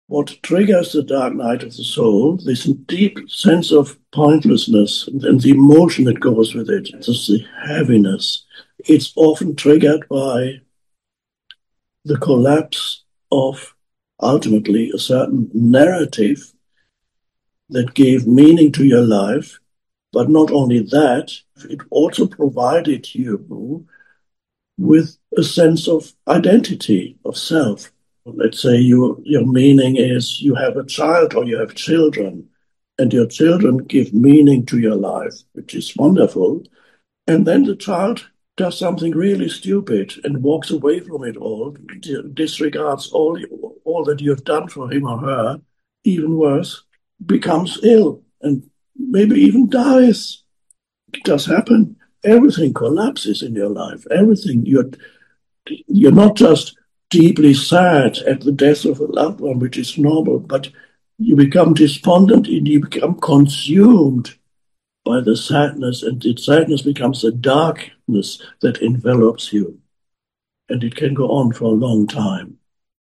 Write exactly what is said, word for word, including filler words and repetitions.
What triggers the dark night of the soul, this deep sense of pointlessness and, and the emotion that goes with it, just the heaviness, it's often triggered by the collapse of ultimately a certain narrative that gave meaning to your life. But not only that, it also provided you with a sense of identity, of self. Let's say you, your meaning is you have a child or you have children, and your children give meaning to your life, which is wonderful. And then the child does something really stupid and walks away from it all, disregards all, all that you have done for him or her, even worse, becomes ill and maybe even dies. It does happen. Everything collapses in your life. Everything. You're you're not just deeply sad at the death of a loved one, which is normal, but you become despondent and you become consumed by the sadness, and the sadness becomes a darkness that envelops you. And it can go on for a long time.